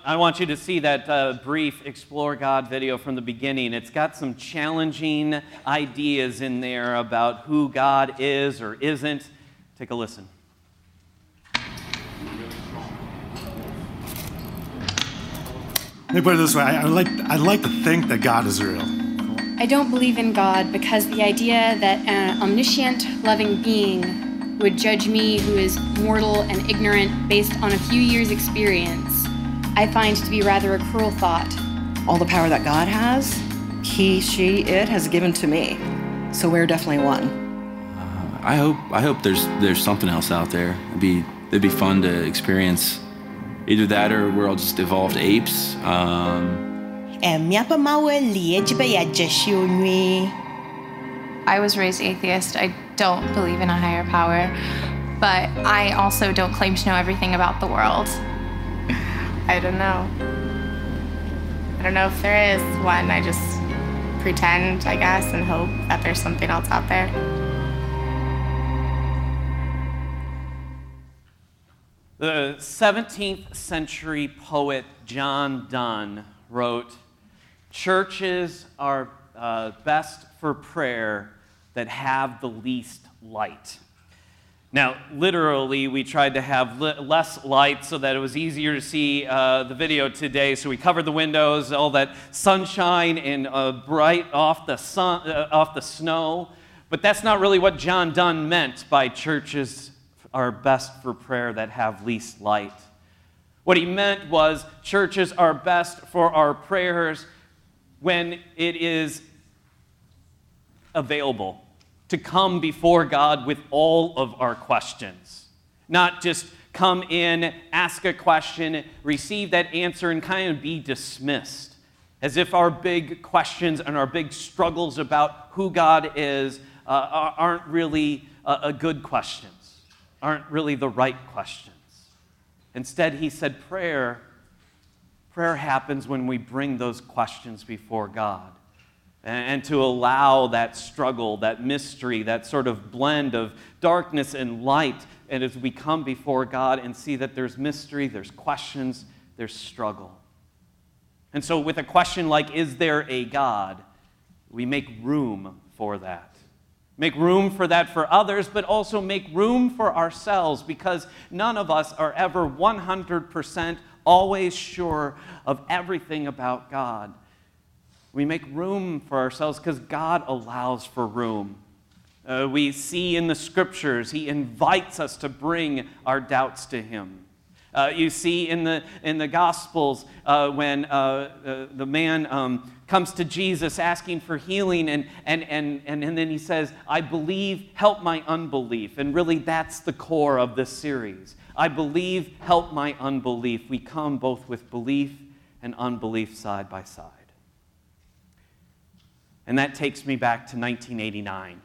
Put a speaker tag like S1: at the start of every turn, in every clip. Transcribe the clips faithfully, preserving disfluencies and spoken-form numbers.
S1: I want you to see that uh, brief Explore God video from the beginning. It's got some challenging ideas in there about who God is or isn't. Take a listen.
S2: Let me put it this way. I, I like, I'd like to think that God is real.
S3: I don't believe in God because the idea that an omniscient, loving being would judge me, who is mortal and ignorant, based on a few years' experience, I find to be rather a cruel thought.
S4: All the power that God has, he, she, it has given to me. So we're definitely one.
S5: Uh, I hope I hope there's there's something else out there. It'd be it'd be fun to experience either that or we're all just evolved apes. Um,
S6: I was raised atheist. I don't believe in a higher power, but I also don't claim to know everything about the world. I don't know. I don't know if there is one. I just pretend, I guess, and hope that there's something else out there.
S1: The seventeenth century poet John Donne wrote, "Churches are uh, best for prayer that have the least light." Now, literally, we tried to have li- less light so that it was easier to see uh, the video today. So we covered the windows, all that sunshine and uh, bright off the sun, uh, off the snow. But that's not really what John Donne meant by churches are best for prayer that have least light. What he meant was churches are best for our prayers when it is available to come before God with all of our questions. Not just come in, ask a question, receive that answer, and kind of be dismissed. As if our big questions and our big struggles about who God is uh, aren't really uh, a good questions, aren't really the right questions. Instead, he said prayer, prayer happens when we bring those questions before God. And to allow that struggle, that mystery, that sort of blend of darkness and light, and as we come before God and see that there's mystery, there's questions, there's struggle. And so with a question like, is there a God, we make room for that. Make room for that for others, but also make room for ourselves, because none of us are ever one hundred percent always sure of everything about God. We make room for ourselves because God allows for room. Uh, we see in the scriptures, he invites us to bring our doubts to him. Uh, you see in the in the Gospels uh, when uh, uh, the man um, comes to Jesus asking for healing, and, and, and, and, and then he says, I believe, help my unbelief. And really that's the core of this series. I believe, help my unbelief. We come both with belief and unbelief side by side. And that takes me back to nineteen eighty-nine.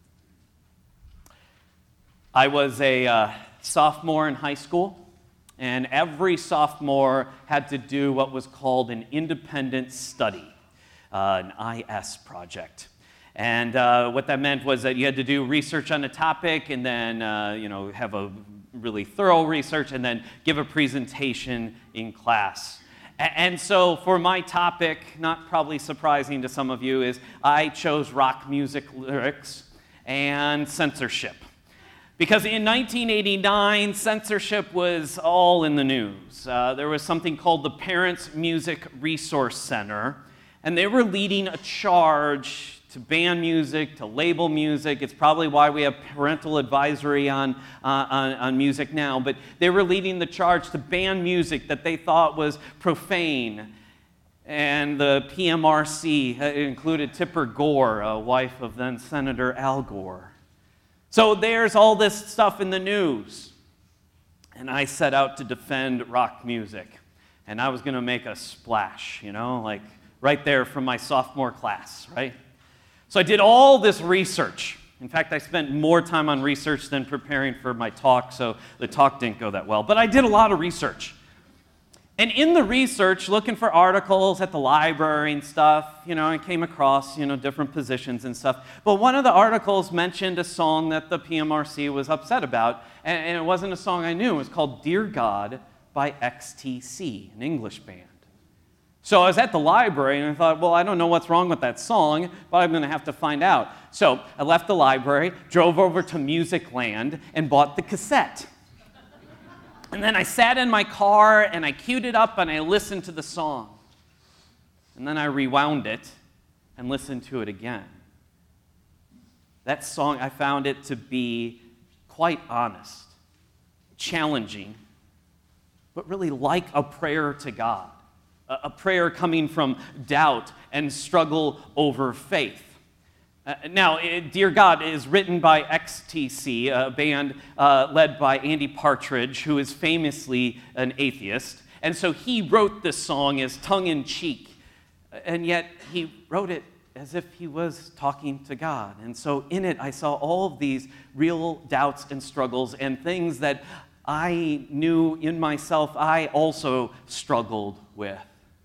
S1: I was a uh, sophomore in high school, and every sophomore had to do what was called an independent study, uh, an I S project. And uh, what that meant was that you had to do research on a topic, and then uh, you know have a really thorough research, and then give a presentation in class. And so for my topic, not probably surprising to some of you, is I chose rock music lyrics and censorship. Because in nineteen eighty-nine, censorship was all in the news. Uh, there was something called the Parents Music Resource Center, and they were leading a charge to ban music, to label music. It's probably why we have parental advisory on, uh, on, on music now, but they were leading the charge to ban music that they thought was profane. And the P M R C included Tipper Gore, a wife of then Senator Al Gore. So there's all this stuff in the news. And I set out to defend rock music. And I was going to make a splash, you know, like right there from my sophomore class, right? So I did all this research. In fact, I spent more time on research than preparing for my talk, so the talk didn't go that well. But I did a lot of research. And in the research, looking for articles at the library and stuff, you know, I came across, you know, different positions and stuff. But one of the articles mentioned a song that the P M R C was upset about, and, and it wasn't a song I knew. It was called Dear God by X T C, an English band. So I was at the library and I thought, well, I don't know what's wrong with that song, but I'm going to have to find out. So I left the library, drove over to Musicland, and bought the cassette. And then I sat in my car and I queued it up and I listened to the song. And then I rewound it and listened to it again. That song, I found it to be quite honest, challenging, but really like a prayer to God. A prayer coming from doubt and struggle over faith. Uh, now, Dear God is written by X T C, a band uh, led by Andy Partridge, who is famously an atheist. And so he wrote this song as tongue-in-cheek, and yet he wrote it as if he was talking to God. And so in it, I saw all of these real doubts and struggles and things that I knew in myself I also struggled with.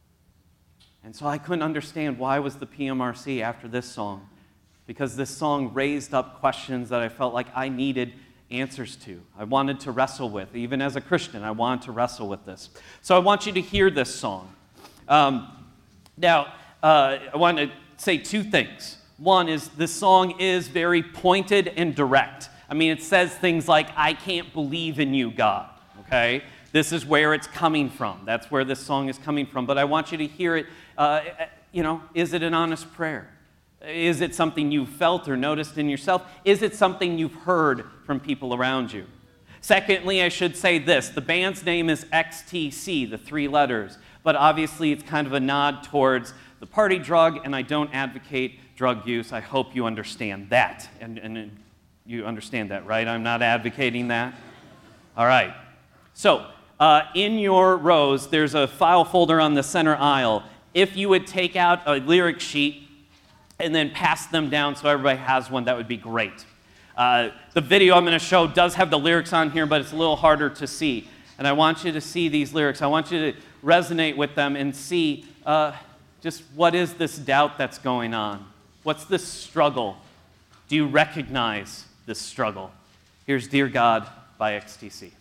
S1: And so I couldn't understand why was the P M R C after this song, because this song raised up questions that I felt like I needed answers to. I wanted to wrestle with. Even as a Christian, I wanted to wrestle with this. So I want you to hear this song. Um, now, uh, I want to say two things. One is this song is very pointed and direct. I mean, it says things like, I can't believe in you, God, okay? This is where it's coming from. That's where this song is coming from. But I want you to hear it, uh, you know, is it an honest prayer? Is it something you felt or noticed in yourself? Is it something you've heard from people around you? Secondly, I should say this. The band's name is X T C, the three letters. But obviously, it's kind of a nod towards the party drug, and I don't advocate drug use. I hope you understand that. And, and you understand that, right? I'm not advocating that. All right. So, uh, in your rows, there's a file folder on the center aisle. If you would take out a lyric sheet and then pass them down so everybody has one, that would be great. Uh, the video I'm going to show does have the lyrics on here, but it's a little harder to see. And I want you to see these lyrics. I want you to resonate with them and see uh, just what is this doubt that's going on? What's this struggle? Do you recognize this struggle? Here's Dear God by X T C.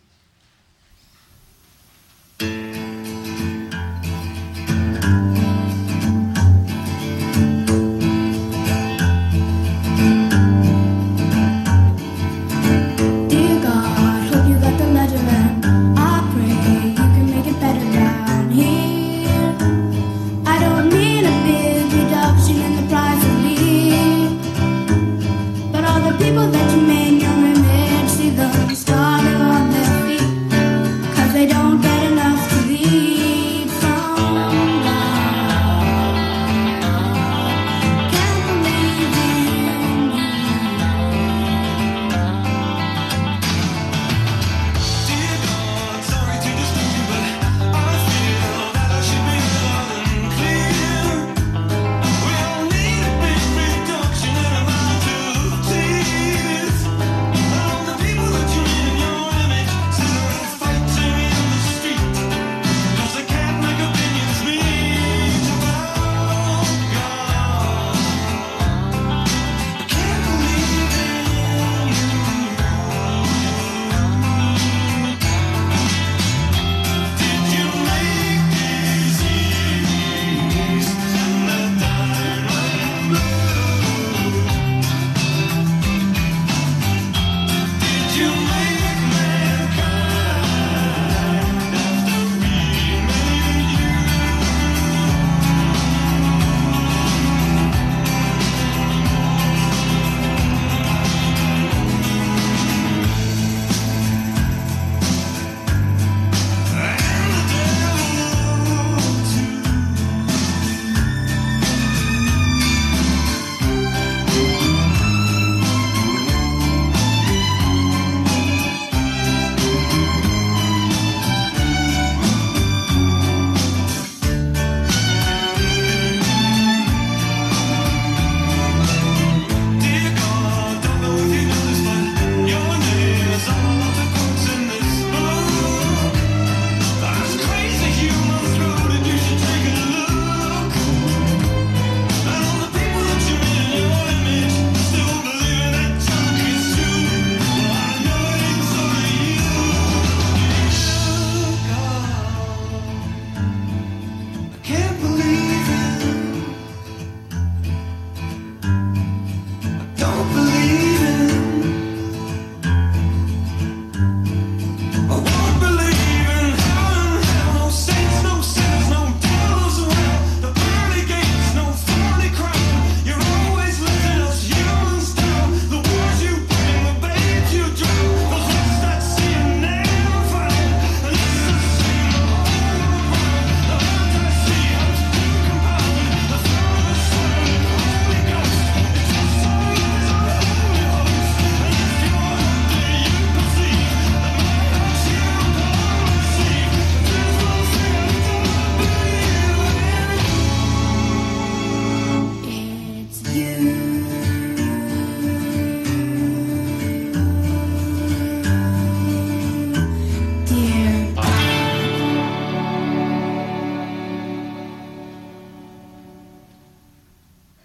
S7: People that you made in your image, see them started on this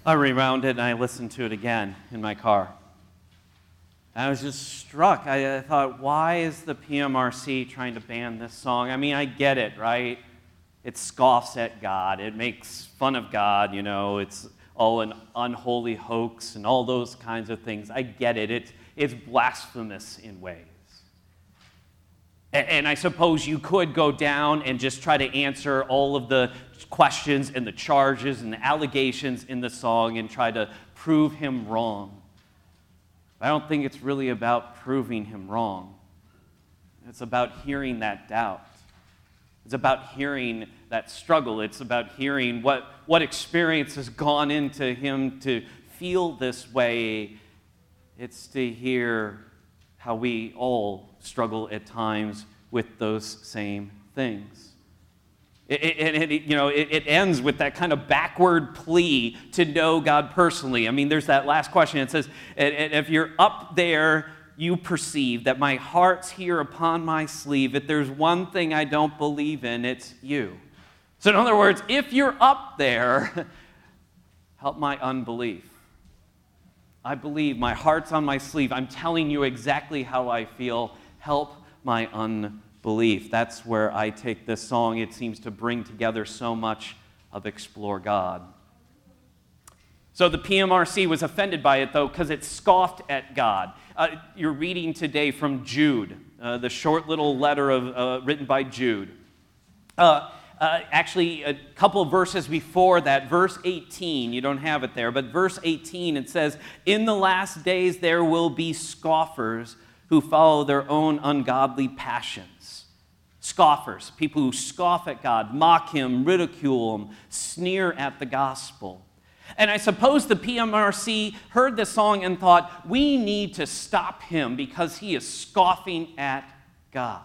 S1: I rewound it and I listened to it again in my car. I was just struck. I, I thought, why is the P M R C trying to ban this song? I mean, I get it, right? It scoffs at God. It makes fun of God, you know. It's all an unholy hoax and all those kinds of things. I get it. It it's blasphemous in ways. And, and I suppose you could go down and just try to answer all of the questions and the charges and the allegations in the song and try to prove him wrong. I don't think it's really about proving him wrong. It's about hearing that doubt. It's about hearing that struggle. It's about hearing what, what experience has gone into him to feel this way. It's to hear how we all struggle at times with those same things. It, it, it, you know, it, it ends with that kind of backward plea to know God personally. I mean, there's that last question. It says, if you're up there, you perceive that my heart's here upon my sleeve. If there's one thing I don't believe in, it's you. So in other words, if you're up there, help my unbelief. I believe, my heart's on my sleeve. I'm telling you exactly how I feel. Help my unbelief. That's where I take this song. It seems to bring together so much of Explore God. So the P M R C was offended by it, though, because it scoffed at God. Uh, you're reading today from Jude, uh, the short little letter of, uh, written by Jude. Uh, uh, actually, a couple of verses before that, verse eighteen, you don't have it there, but verse eighteen, it says, "In the last days there will be scoffers who follow their own ungodly passions." Scoffers, people who scoff at God, mock him, ridicule him, sneer at the gospel. And I suppose the P M R C heard this song and thought, we need to stop him because he is scoffing at God.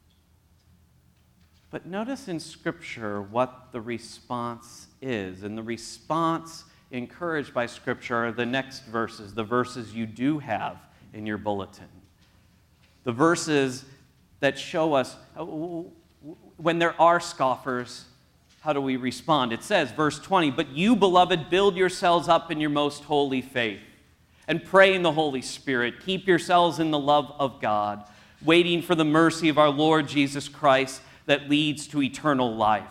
S1: But notice in Scripture what the response is. And the response encouraged by Scripture are the next verses, the verses you do have in your bulletin. The verses that show us when there are scoffers, how do we respond? It says, verse twenty, "But you, beloved, build yourselves up in your most holy faith, and pray in the Holy Spirit. Keep yourselves in the love of God, waiting for the mercy of our Lord Jesus Christ that leads to eternal life."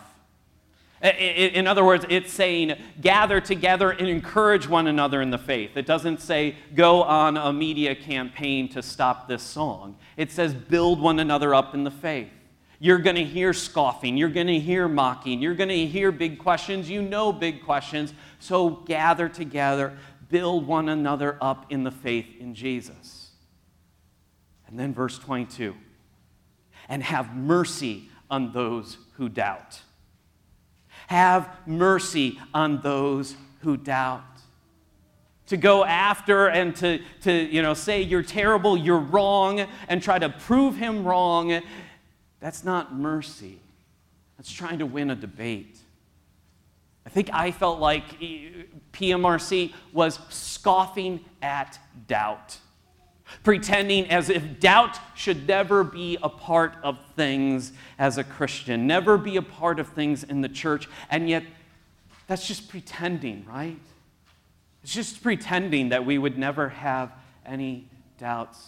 S1: In other words, it's saying, gather together and encourage one another in the faith. It doesn't say, go on a media campaign to stop this song. It says, build one another up in the faith. You're going to hear scoffing. You're going to hear mocking. You're going to hear big questions. You know big questions. So gather together, build one another up in the faith in Jesus. And then verse twenty-two, "And have mercy on those who doubt." Have mercy on those who doubt. To go after and to, to you know, say you're terrible, you're wrong, and try to prove him wrong, that's not mercy. That's trying to win a debate. I think I felt like P M R C was scoffing at doubt, pretending as if doubt should never be a part of things as a Christian, never be a part of things in the church, and yet that's just pretending, right? It's just pretending that we would never have any doubts.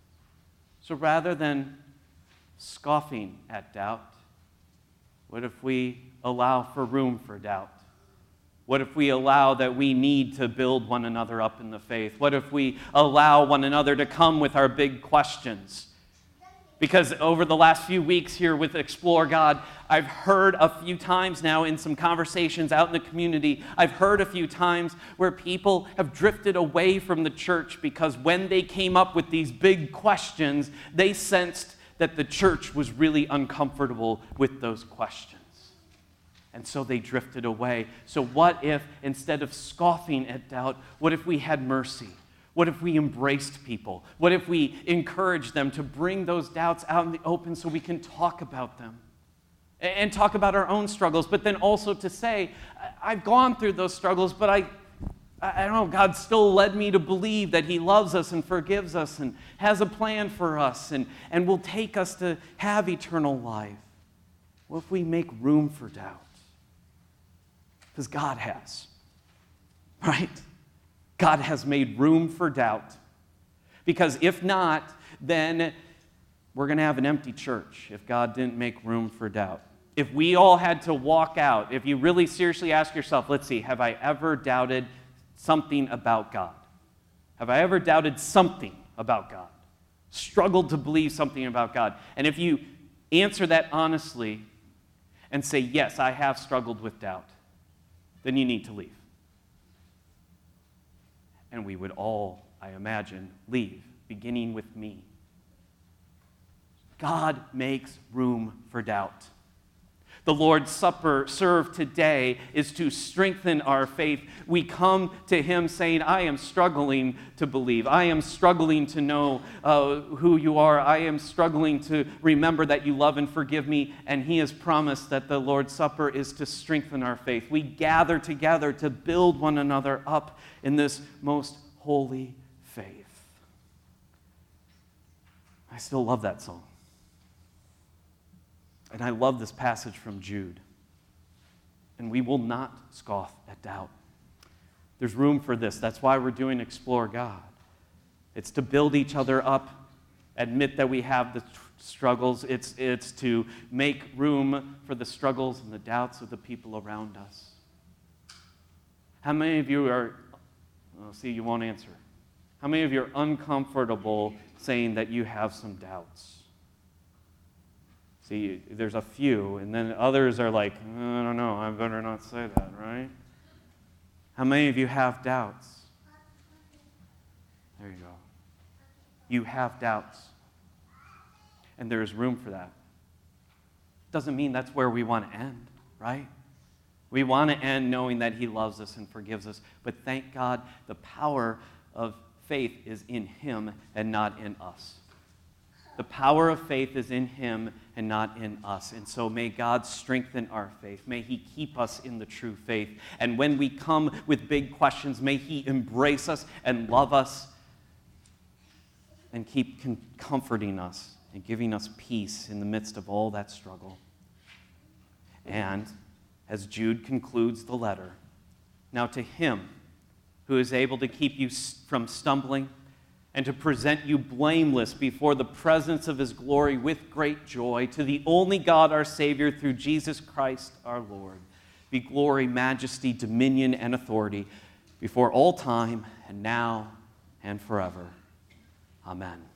S1: So rather than scoffing at doubt, what if we allow for room for doubt? What if we allow that we need to build one another up in the faith? What if we allow one another to come with our big questions? Because over the last few weeks here with Explore God, I've heard a few times now in some conversations out in the community, I've heard a few times where people have drifted away from the church because when they came up with these big questions, they sensed that the church was really uncomfortable with those questions. And so they drifted away. So what if, instead of scoffing at doubt, what if we had mercy? What if we embraced people? What if we encouraged them to bring those doubts out in the open so we can talk about them? And talk about our own struggles, but then also to say, I've gone through those struggles, but I, I don't know, God still led me to believe that he loves us and forgives us and has a plan for us and, and will take us to have eternal life. What if we make room for doubt? Because God has. right? God has made room for doubt. Because if not, then we're going to have an empty church if God didn't make room for doubt. If we all had to walk out, if you really seriously ask yourself, let's see, have I ever doubted something about God? Have I ever doubted something about God? Struggled to believe something about God? And if you answer that honestly and say, yes, I have struggled with doubt, then you need to leave. And we would all, I imagine, leave, beginning with me. God makes room for doubt. The Lord's Supper served today is to strengthen our faith. We come to Him saying, I am struggling to believe. I am struggling to know uh, who you are. I am struggling to remember that you love and forgive me. And He has promised that the Lord's Supper is to strengthen our faith. We gather together to build one another up in this most holy faith. I still love that song. And I love this passage from Jude. And we will not scoff at doubt. There's room for this. That's why we're doing Explore God. It's to build each other up, admit that we have the tr- struggles. It's, it's to make room for the struggles and the doubts of the people around us. How many of you are, well, see, you won't answer. How many of you are uncomfortable saying that you have some doubts? See, there's a few, and then others are like, I don't know, I better not say that, right? How many of you have doubts? There you go. You have doubts. And there is room for that. Doesn't mean that's where we want to end, right? We want to end knowing that He loves us and forgives us, but thank God the power of faith is in Him and not in us. The power of faith is in Him and not in us. And so may God strengthen our faith. May He keep us in the true faith. And when we come with big questions, may He embrace us and love us and keep com- comforting us and giving us peace in the midst of all that struggle. And as Jude concludes the letter, now to Him who is able to keep you from stumbling and to present you blameless before the presence of His glory with great joy, to the only God, our Savior, through Jesus Christ our Lord, be glory, majesty, dominion, and authority before all time and now and forever. Amen.